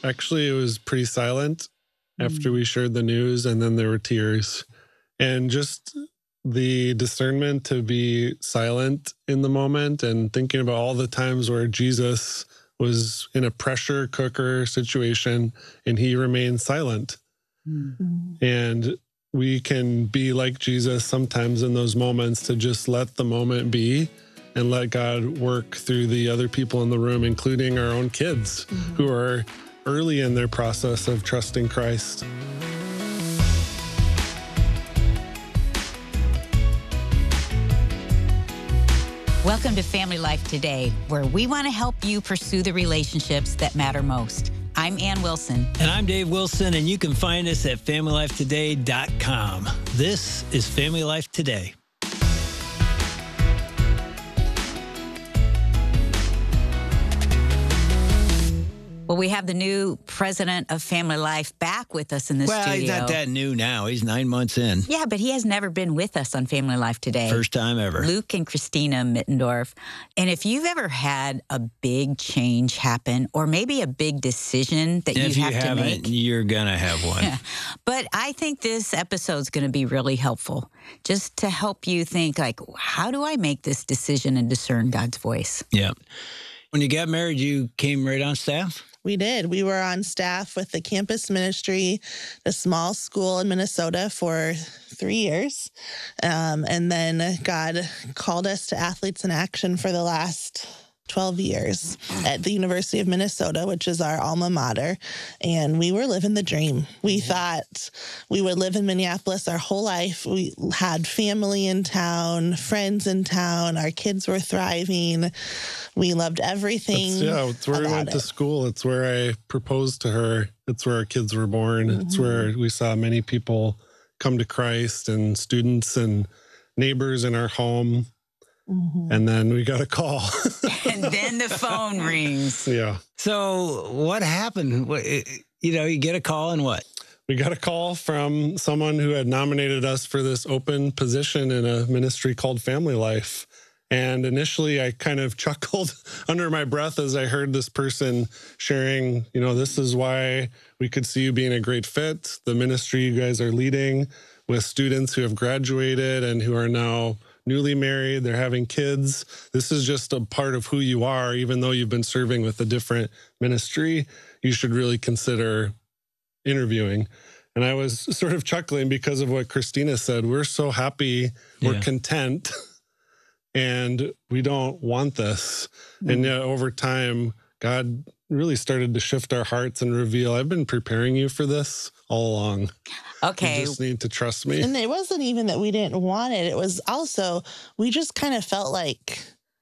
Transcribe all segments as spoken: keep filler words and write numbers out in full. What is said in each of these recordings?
Actually, it was pretty silent after we shared the news, and then there were tears. And just the discernment to be silent in the moment and thinking about all the times where Jesus was in a pressure cooker situation and he remained silent. Mm-hmm. And we can be like Jesus sometimes in those moments to just let the moment be and let God work through the other people in the room, including our own kids mm-hmm. who are early in their process of trusting Christ. Welcome to Family Life Today, where we want to help you pursue the relationships that matter most. I'm Ann Wilson. And I'm Dave Wilson, and you can find us at family life today dot com. This is Family Life Today. Well, we have the new president of Family Life back with us in the well, studio. Well, he's not that new now. He's nine months in. Yeah, but he has never been with us on Family Life Today. First time ever. Luke and Christina Mittendorf. And if you've ever had a big change happen, or maybe a big decision that if you you have to make. If you haven't, you're going to have one. Yeah. But I think this episode's going to be really helpful, just to help you think, like, how do I make this decision and discern God's voice? Yeah. When you got married, you came right on staff? We did. We were on staff with the campus ministry, a small school in Minnesota for three years. Um, and then God called us to Athletes in Action for the last twelve years at the University of Minnesota, which is our alma mater. And we were living the dream. We thought we would live in Minneapolis our whole life. We had family in town, friends in town. Our kids were thriving. We loved everything. It's, yeah, it's where we went it. to school. It's where I proposed to her. It's where our kids were born. Mm-hmm. It's where we saw many people come to Christ, and students and neighbors in our home. Mm-hmm. And then we got a call. And then the phone rings. Yeah. So what happened? You know, you get a call and what? We got a call from someone who had nominated us for this open position in a ministry called Family Life. And initially I kind of chuckled under my breath as I heard this person sharing, you know, this is why we could see you being a great fit. The ministry you guys are leading with students who have graduated and who are now newly married, they're having kids. This is just a part of who you are. Even though you've been serving with a different ministry, you should really consider interviewing. And I was sort of chuckling because of what Christina said. We're so happy, yeah. We're content, and we don't want this. Mm-hmm. And yet over time, God really started to shift our hearts and reveal, I've been preparing you for this all along. Okay. You just need to trust me. And it wasn't even that we didn't want it. It was also, we just kind of felt like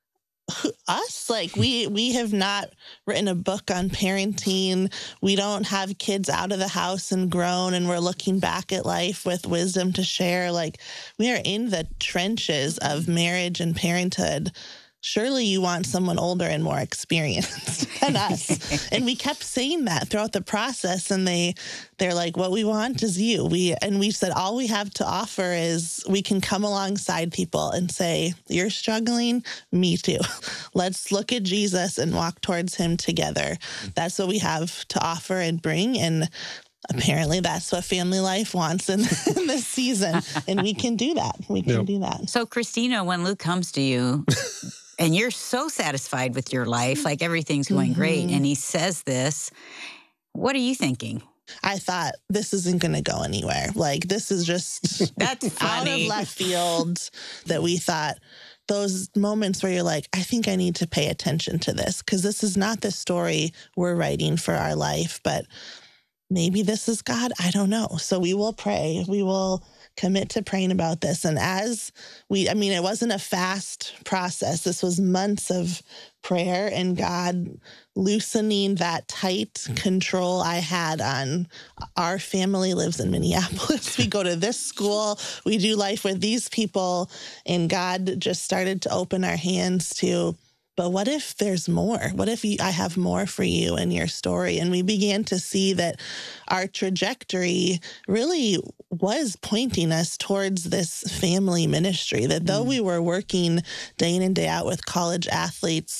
us. Like we, we have not written a book on parenting. We don't have kids out of the house and grown, and we're looking back at life with wisdom to share. Like we are in the trenches of marriage and parenthood. Surely you want someone older and more experienced than us. And we kept saying that throughout the process. And they, they're like, what we want is you. We, and we said, all we have to offer is we can come alongside people and say, you're struggling, me too. Let's look at Jesus and walk towards him together. That's what we have to offer and bring. And apparently that's what Family Life wants in, in this season. And we can do that. We can yep. do that. So Christina, when Luke comes to you, and you're so satisfied with your life, like everything's going mm-hmm. great, and he says this, what are you thinking? I thought, this isn't going to go anywhere. Like, this is just That's out funny. of left field. That we thought, those moments where you're like, I think I need to pay attention to this, because this is not the story we're writing for our life, but maybe this is God. I don't know. So we will pray. We will commit to praying about this. And as we, I mean, it wasn't a fast process. This was months of prayer and God loosening that tight control I had on our family lives in Minneapolis. We go to this school, we do life with these people, and God just started to open our hands to, but what if there's more? What if you, I have more for you in your story? And we began to see that our trajectory really was pointing us towards this family ministry, that though mm. we were working day in and day out with college athletes,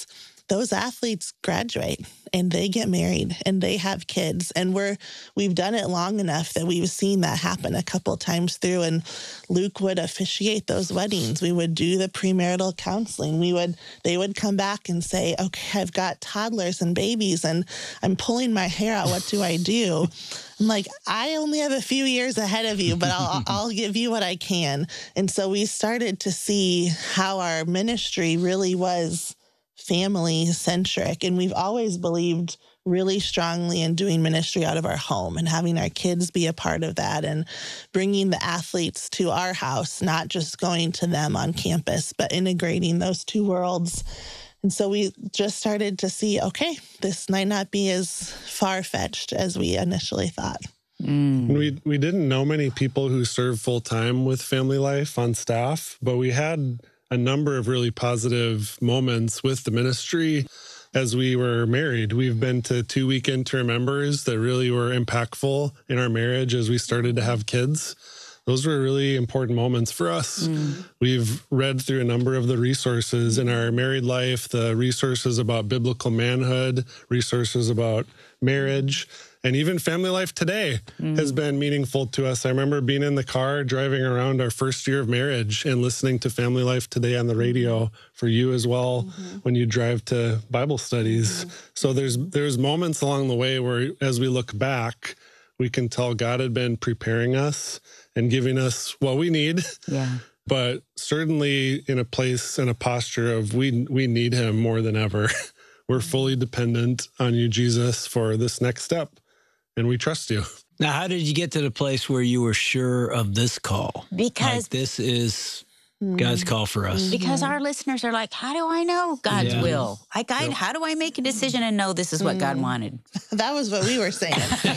those athletes graduate and they get married and they have kids. And we're, we've done it long enough that we've seen that happen a couple times through. And Luke would officiate those weddings. We would do the premarital counseling. We would, they would come back and say, okay, I've got toddlers and babies and I'm pulling my hair out. What do I do? I'm like, I only have a few years ahead of you, but I'll, I'll give you what I can. And so we started to see how our ministry really was family centric. And we've always believed really strongly in doing ministry out of our home and having our kids be a part of that and bringing the athletes to our house, not just going to them on campus, but integrating those two worlds. And so we just started to see, okay, this might not be as far-fetched as we initially thought. Mm. We we didn't know many people who served full-time with Family Life on staff, but we had a number of really positive moments with the ministry as we were married. We've been to two weekend to remembers that really were impactful in our marriage as we started to have kids. Those were really important moments for us. Mm. We've read through a number of the resources in our married life, the resources about biblical manhood, resources about marriage, and even Family Life Today mm. has been meaningful to us. I remember being in the car driving around our first year of marriage and listening to Family Life Today on the radio for you as well mm-hmm. when you drive to Bible studies. Mm-hmm. So there's there's moments along the way where as we look back, we can tell God had been preparing us and giving us what we need. Yeah. But certainly in a place and a posture of we we need him more than ever. We're fully dependent on you, Jesus, for this next step. And we trust you. Now, how did you get to the place where you were sure of this call? Because like, this is God's call for us. Because our listeners are like, how do I know God's yeah. will? Like, I, yep. how do I make a decision and know this is what mm. God wanted? That was what we were saying.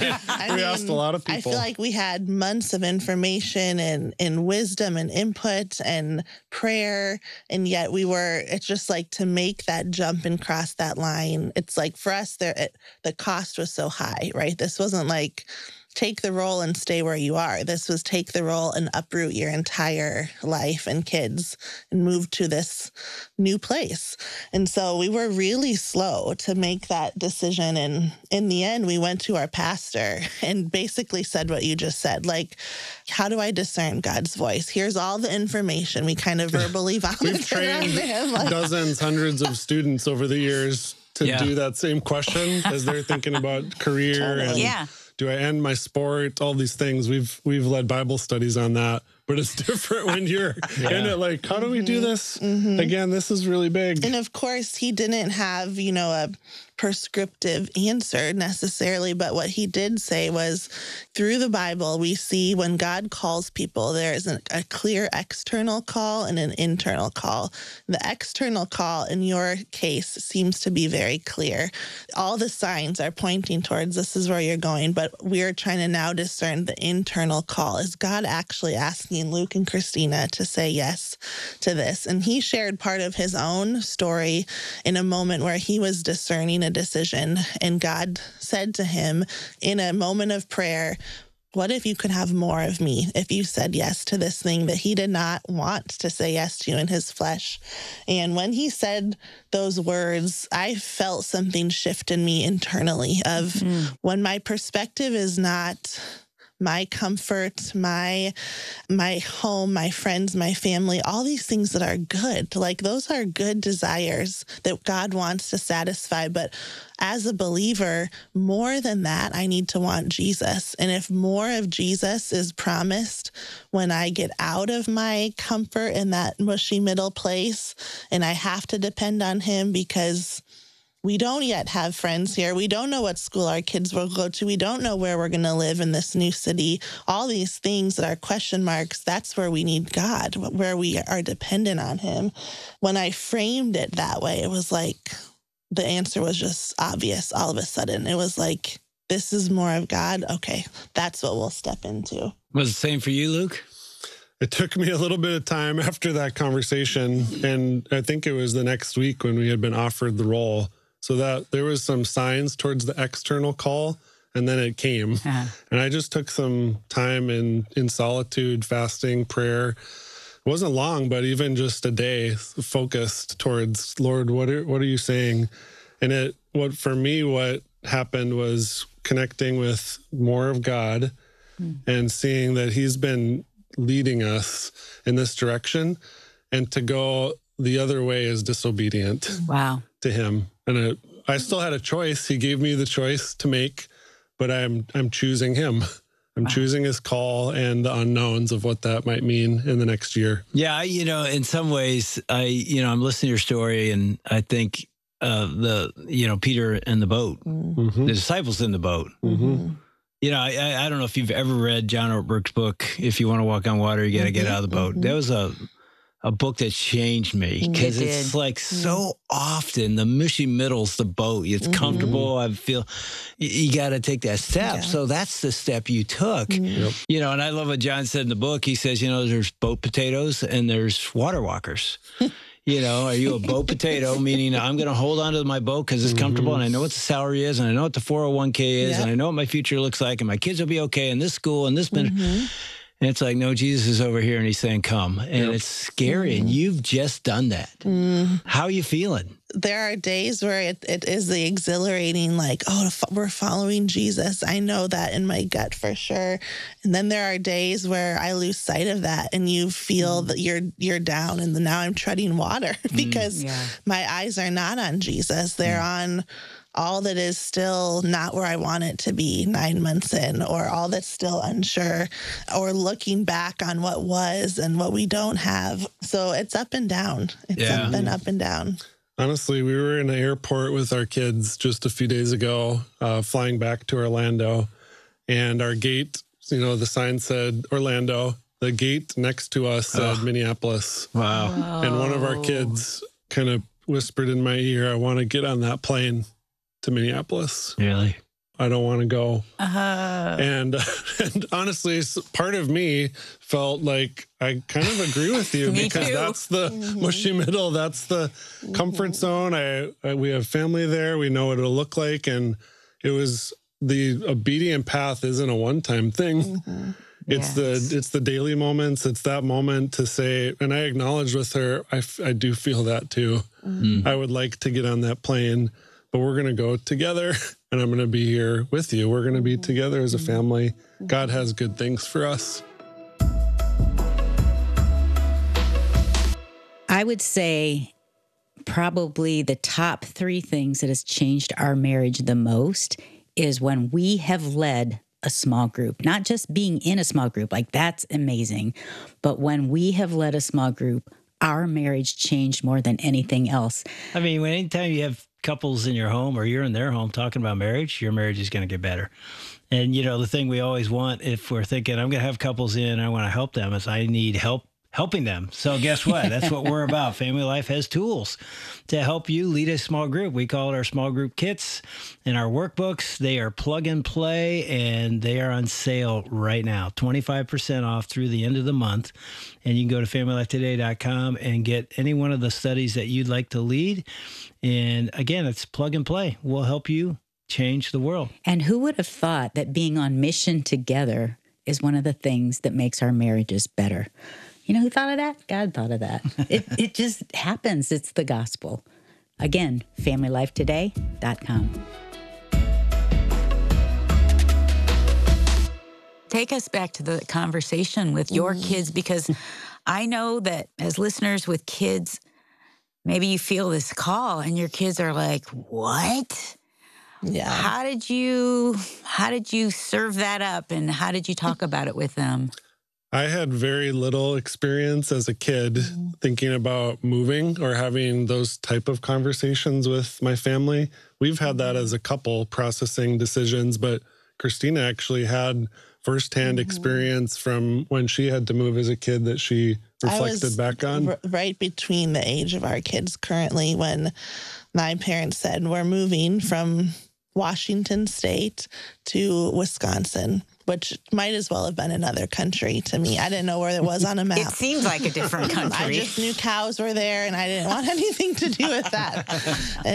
I we mean, asked a lot of people. I feel like we had months of information and, and wisdom and input and prayer. And yet we were, it's just like to make that jump and cross that line. It's like for us, there it, the cost was so high, right? This wasn't like, take the role and stay where you are. This was take the role and uproot your entire life and kids and move to this new place. And so we were really slow to make that decision. And in the end, we went to our pastor and basically said what you just said. Like, how do I discern God's voice? Here's all the information. We kind of verbally vomited. We've trained him, like, dozens, hundreds of students over the years to yeah. do that same question as they're thinking about career totally. and yeah. do I end my sport? All these things. We've we've led Bible studies on that, but it's different when you're yeah. in it. Like, how do we do this? Mm-hmm. Again, this is really big. And of course, he didn't have, you know, a prescriptive answer necessarily, but what he did say was, through the Bible, we see when God calls people, there is a, a clear external call and an internal call. The external call, in your case, seems to be very clear. All the signs are pointing towards this is where you're going, but we're trying to now discern the internal call. Is God actually asking Luke and Christina to say yes to this? And he shared part of his own story in a moment where he was discerning a decision, and God said to him in a moment of prayer, what if you could have more of me if you said yes to this thing that he did not want to say yes to in his flesh? And when he said those words, I felt something shift in me internally of mm. when my perspective is not my comfort, my my home, my friends, my family, all these things that are good. Like, those are good desires that God wants to satisfy. But as a believer, more than that, I need to want Jesus. And if more of Jesus is promised when I get out of my comfort in that mushy middle place, and I have to depend on him because we don't yet have friends here. We don't know what school our kids will go to. We don't know where we're going to live in this new city. All these things that are question marks, that's where we need God, where we are dependent on him. When I framed it that way, it was like the answer was just obvious all of a sudden. It was like, this is more of God. Okay, that's what we'll step into. Was it the same for you, Luke? It took me a little bit of time after that conversation, and I think it was the next week when we had been offered the role. So that there was some signs towards the external call, and then it came. Uh-huh. And I just took some time in, in solitude, fasting, prayer, wasn't long, but even just a day focused towards, Lord, what are, what are you saying? And it, what for me, what happened was connecting with more of God mm. and seeing that he's been leading us in this direction, and to go the other way is disobedient wow. to him. And it, I still had a choice. He gave me the choice to make, but I'm, I'm choosing him. I'm wow. choosing his call and the unknowns of what that might mean in the next year. Yeah. You know, in some ways I, you know, I'm listening to your story, and I think uh, the, you know, Peter and the boat, mm-hmm. the disciples in the boat, mm-hmm. you know, I, I don't know if you've ever read John Ortberg's book, If You Want to Walk on Water, You got to mm-hmm. get out of the boat. Mm-hmm. That was a, a book that changed me, because it it's like so often the mushy middle's the boat. It's mm-hmm. comfortable. I feel you, you got to take that step. Yeah. So that's the step you took, mm-hmm. yep. you know, and I love what John said in the book. He says, you know, there's boat potatoes and there's water walkers. You know, are you a boat potato, meaning I'm going to hold on to my boat because it's mm-hmm. comfortable, and I know what the salary is, and I know what the four oh one k is, yep. and I know what my future looks like, and my kids will be okay in this school and this mm-hmm. And it's like, no, Jesus is over here and he's saying, come. And yep. it's scary. Mm. And you've just done that. Mm. How are you feeling? There are days where it, it is the exhilarating, like, oh, we're following Jesus. I know that in my gut for sure. And then there are days where I lose sight of that, and you feel mm. that you're you're down, and now I'm treading water because mm. yeah. my eyes are not on Jesus. They're mm. on all that is still not where I want it to be nine months in, or all that's still unsure, or looking back on what was and what we don't have. So it's up and down. It's yeah. up and up and down. Honestly, we were in an airport with our kids just a few days ago, uh, flying back to Orlando, and our gate, you know, the sign said Orlando. The gate next to us said oh. Minneapolis. Wow. Oh. And one of our kids kind of whispered in my ear, I want to get on that plane to Minneapolis. Really? I don't want to go. Uh-huh. And, and honestly, part of me felt like I kind of agree with you because too. that's the mm-hmm. mushy middle. That's the mm-hmm. comfort zone. I, I we have family there. We know what it'll look like. And it was the obedient path isn't a one-time thing. Mm-hmm. It's yes. the it's the daily moments. It's that moment to say, and I acknowledged with her, I, I do feel that too. Mm-hmm. I would like to get on that plane, but we're going to go together, and I'm going to be here with you. We're going to be together as a family. God has good things for us. I would say probably the top three things that has changed our marriage the most is when we have led a small group, not just being in a small group, like that's amazing. But when we have led a small group, our marriage changed more than anything else. I mean, when anytime you have couples in your home or you're in their home talking about marriage, your marriage is going to get better. And, you know, the thing we always want, if we're thinking, I'm going to have couples in, I want to help them, is I need help helping them. So guess what? That's what we're about. Family Life has tools to help you lead a small group. We call it our small group kits and our workbooks. They are plug and play, and they are on sale right now, twenty-five percent off through the end of the month. And you can go to family life today dot com and get any one of the studies that you'd like to lead. And again, it's plug and play. We'll help you change the world. And who would have thought that being on mission together is one of the things that makes our marriages better? You know who thought of that? God thought of that. It it just happens. It's the gospel. Again, family life today dot com. Take us back to the conversation with your mm. kids, because I know that as listeners with kids, maybe you feel this call and your kids are like, what? Yeah. How did you how did you serve that up, and how did you talk about it with them? I had very little experience as a kid mm-hmm. thinking about moving or having those type of conversations with my family. We've had that as a couple, processing decisions, but Christina actually had firsthand mm-hmm. experience from when she had to move as a kid that she reflected I was back on. R- right between the age of our kids currently when my parents said we're moving from Washington State to Wisconsin, which might as well have been another country to me. I didn't know where it was on a map. It seems like a different country. I just knew cows were there, and I didn't want anything to do with that. And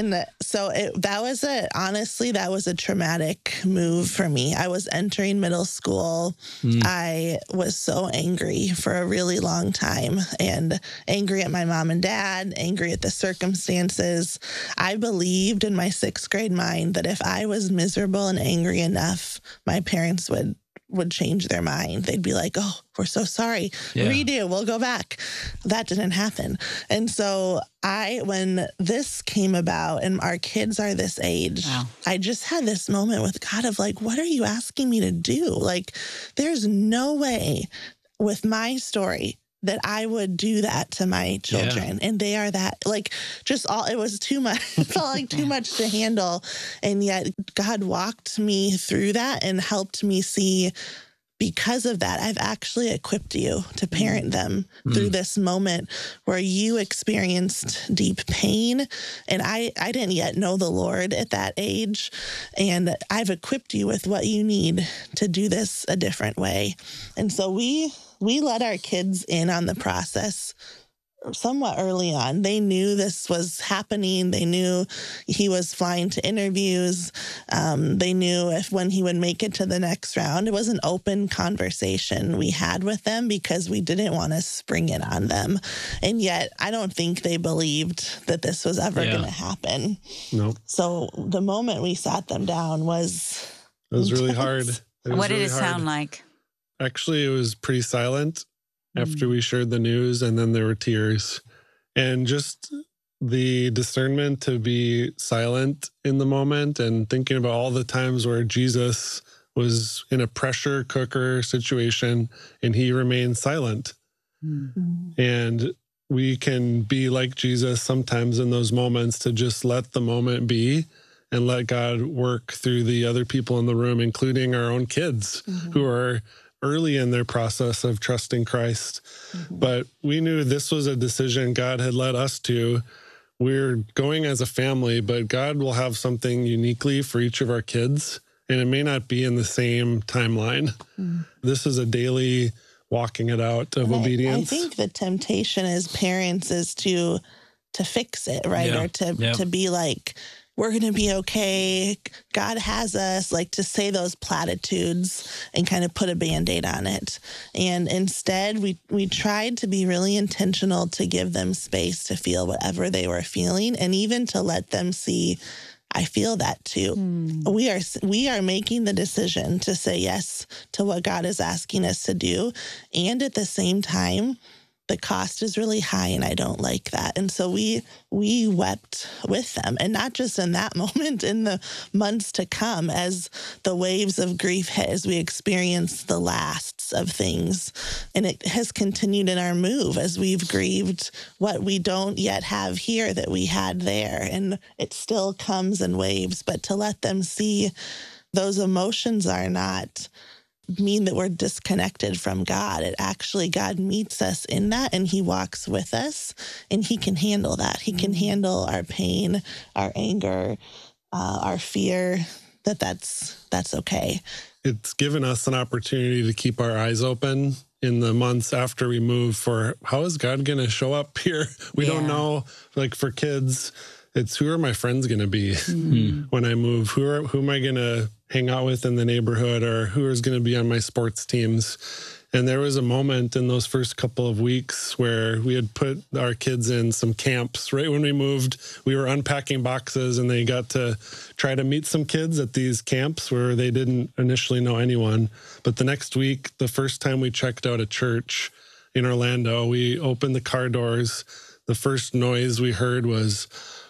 so it, that was a, honestly, that was a traumatic move for me. I was entering middle school. Mm. I was so angry for a really long time, and angry at my mom and dad, angry at the circumstances. I believed in my sixth grade mind that if I was miserable and angry enough, my parents would would change their mind. They'd be like, oh, we're so sorry. Yeah. Redo, we'll go back. That didn't happen. And so I, when this came about and our kids are this age, wow. I just had this moment with God of like, what are you asking me to do? Like, there's no way with my story that I would do that to my children. Yeah. And they are that, like, just all, it was too much. It felt like too much to handle. And yet God walked me through that and helped me see, because of that, I've actually equipped you to parent them mm. through this moment where you experienced deep pain. And I, I didn't yet know the Lord at that age. And I've equipped you with what you need to do this a different way. And so we, we let our kids in on the process somewhat early on. They knew this was happening. They knew he was flying to interviews. Um, they knew if when he would make it to the next round. It was an open conversation we had with them because we didn't want to spring it on them. And yet I don't think they believed that this was ever yeah. going to happen. Nope. So the moment we sat them down was It was intense. really hard. It was what did really it hard. sound like? Actually, it was pretty silent after we shared the news, and then there were tears. And just the discernment to be silent in the moment and thinking about all the times where Jesus was in a pressure cooker situation and he remained silent. Mm-hmm. And we can be like Jesus sometimes in those moments to just let the moment be and let God work through the other people in the room, including our own kids mm-hmm. who are early in their process of trusting Christ. Mm-hmm. But we knew this was a decision God had led us to. We're going as a family, but God will have something uniquely for each of our kids, and it may not be in the same timeline. Mm-hmm. This is a daily walking it out of and obedience. I, I think the temptation as parents is to to fix it, right? Yeah. Or to, yeah. to be like, we're going to be okay. God has us, like to say those platitudes and kind of put a Band-Aid on it. And instead, we, we tried to be really intentional to give them space to feel whatever they were feeling and even to let them see, I feel that too. Mm. We are we are making the decision to say yes to what God is asking us to do. And at the same time, the cost is really high and I don't like that. And so we we wept with them, and not just in that moment, in the months to come as the waves of grief hit, as we experience the lasts of things. And it has continued in our move as we've grieved what we don't yet have here that we had there. And it still comes in waves, but to let them see those emotions are not mean that we're disconnected from God. It actually, God meets us in that and he walks with us and he can handle that. He can handle our pain, our anger, uh, our fear, that that's, that's okay. It's given us an opportunity to keep our eyes open in the months after we move for how is God going to show up here? We yeah. don't know. Like for kids, it's who are my friends going to be mm-hmm. when I move? Who are, who am I going to hang out with in the neighborhood, or who is going to be on my sports teams? And there was a moment in those first couple of weeks where we had put our kids in some camps. Right when we moved, we were unpacking boxes and they got to try to meet some kids at these camps where they didn't initially know anyone. But the next week, the first time we checked out a church in Orlando, we opened the car doors. The first noise we heard was,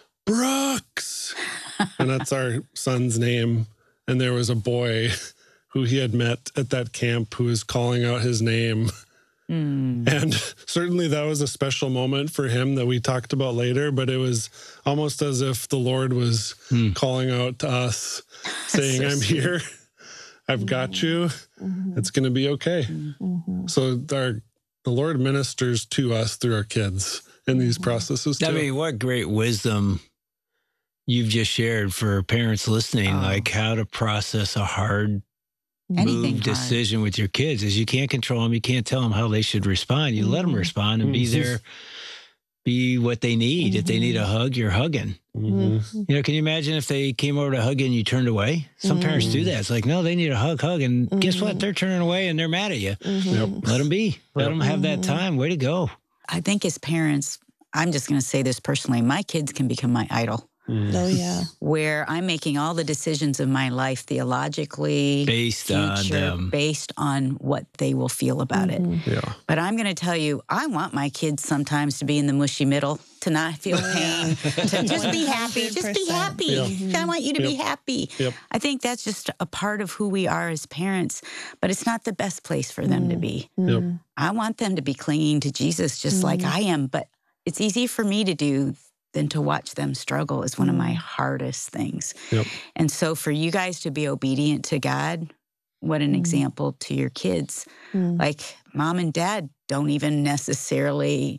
Brooks! And that's our son's name. And there was a boy who he had met at that camp who was calling out his name. Mm. And certainly that was a special moment for him that we talked about later, but it was almost as if the Lord was mm. calling out to us, saying, so I'm sweet. Here. I've got you. Mm-hmm. It's going to be okay. Mm-hmm. So our, the Lord ministers to us through our kids in these processes too. I mean, what great wisdom you've just shared for parents listening, oh. like how to process a hard Anything move decision hard. With your kids is you can't control them. You can't tell them how they should respond. You mm-hmm. let them respond and mm-hmm. be there be what they need. Mm-hmm. If they need a hug, you're hugging. Mm-hmm. You know, can you imagine if they came over to hug you and you turned away? Some mm-hmm. parents do that. It's like, no, they need a hug, hug. And mm-hmm. guess what? They're turning away and they're mad at you. Mm-hmm. Yep. Let them be. Let Yep. them have that time. Way to go. I think as parents, I'm just going to say this personally, my kids can become my idol. Mm. Oh, yeah. Where I'm making all the decisions of my life theologically, Based future, on them. based on what they will feel about Mm-hmm. it. Yeah. But I'm going to tell you, I want my kids sometimes to be in the mushy middle, to not feel pain, to just be happy. Just be happy. Yeah. I want you to Yep. be happy. Yep. I think that's just a part of who we are as parents, but it's not the best place for them to be. Yep. I want them to be clinging to Jesus just like I am, but it's easy for me to do than to watch them struggle is one of my hardest things. Yep. And so for you guys to be obedient to God, what an example to your kids. Like mom and dad don't even necessarily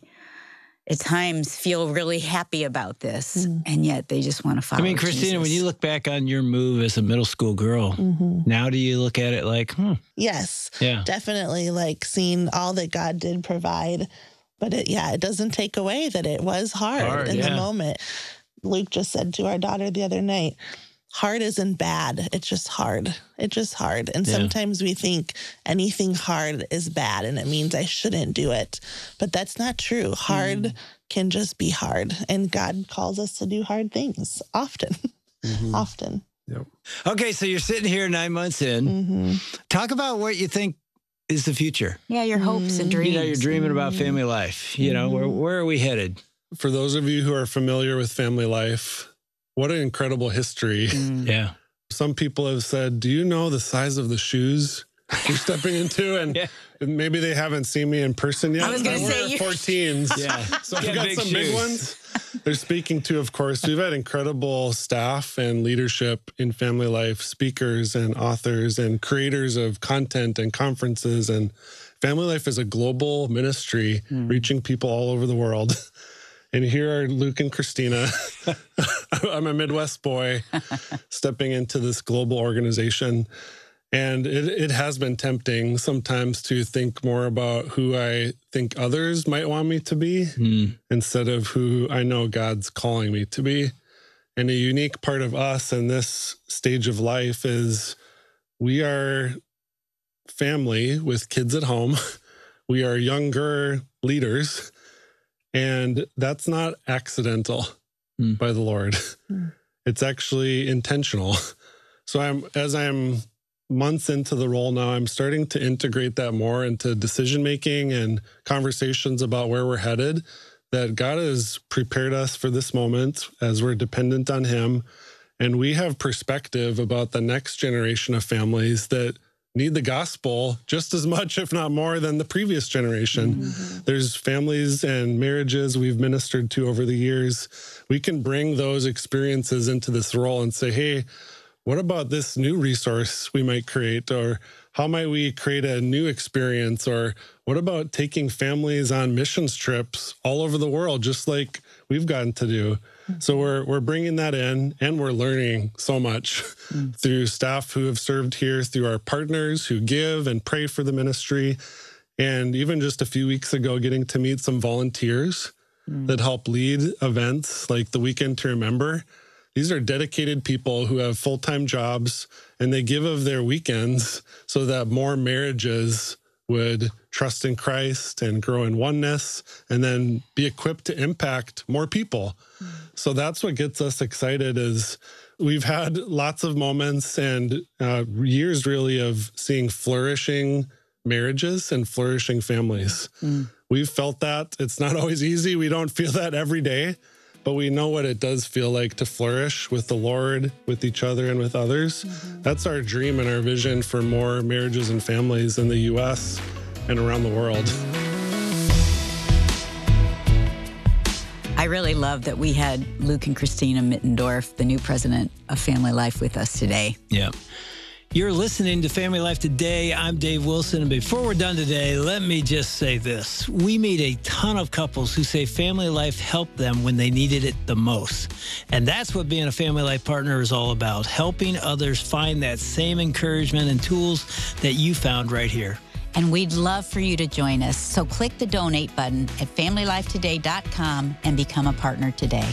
at times feel really happy about this, and yet they just want to follow I mean, Christina, Jesus. when you look back on your move as a middle school girl, Mm-hmm. now do you look at it like, hmm, Yes, yeah. definitely. Like seeing all that God did provide. But it, yeah, it doesn't take away that it was hard, Hard, in yeah. the moment. Luke just said to our daughter the other night, hard isn't bad. It's just hard. It's just hard. And Yeah. sometimes we think anything hard is bad and it means I shouldn't do it. But that's not true. Hard Mm. can just be hard. And God calls us to do hard things often, Mm-hmm. often. Yep. Okay, so you're sitting here nine months in. Mm-hmm. Talk about what you think is the future. Yeah, your hopes and dreams. You know, you're dreaming about family life. You know, where where are we headed? For those of you who are familiar with family life, what an incredible history. Mm. Yeah. Some people have said, do you know the size of the shoes you're stepping into? And Yeah. maybe they haven't seen me in person yet. I was gonna but say we're you- fourteens. Yeah. So I've Yeah, got big some shoes. big ones. They're speaking to, of course. We've had incredible staff and leadership in family life, speakers and authors and creators of content and conferences. And family life is a global ministry reaching people all over the world. And here are Luke and Christina. I'm a Midwest boy stepping into this global organization. And it, it has been tempting sometimes to think more about who I think others might want me to be Mm. instead of who I know God's calling me to be. And a unique part of us in this stage of life is we are family with kids at home. We are younger leaders. And that's not accidental Mm. by the Lord. It's actually intentional. So I'm as I'm months into the role now, I'm starting to integrate that more into decision making and conversations about where we're headed, that God has prepared us for this moment as we're dependent on Him. And we have perspective about the next generation of families that need the gospel just as much, if not more, than the previous generation. Mm-hmm. There's families and marriages we've ministered to over the years. We can bring those experiences into this role and say, hey, what about this new resource we might create? Or how might we create a new experience? Or what about taking families on missions trips all over the world, just like we've gotten to do? So we're we're bringing that in, and we're learning so much mm. through staff who have served here, through our partners who give and pray for the ministry. And even just a few weeks ago, getting to meet some volunteers mm. that help lead events like the Weekend to Remember. These are dedicated people who have full-time jobs, and they give of their weekends so that more marriages would trust in Christ and grow in oneness, and then be equipped to impact more people. Mm. So that's what gets us excited. Is we've had lots of moments and uh, years really of seeing flourishing marriages and flourishing families. Mm. We've felt that. It's not always easy. We don't feel that every day, but we know what it does feel like to flourish with the Lord, with each other, and with others. Mm-hmm. That's our dream and our vision for more marriages and families in the U S and around the world. I really love that we had Luke and Christina Mittendorf, the new president of Family Life, with us today. Yeah. You're listening to Family Life Today. I'm Dave Wilson. And before we're done today, let me just say this. We meet a ton of couples who say family life helped them when they needed it the most. And that's what being a family life partner is all about, helping others find that same encouragement and tools that you found right here. And we'd love for you to join us. So click the donate button at family life today dot com and become a partner today.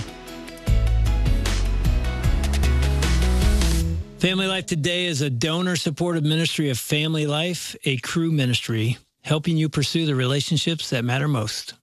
Family Life Today is a donor-supported ministry of Family Life, a Cru ministry, helping you pursue the relationships that matter most.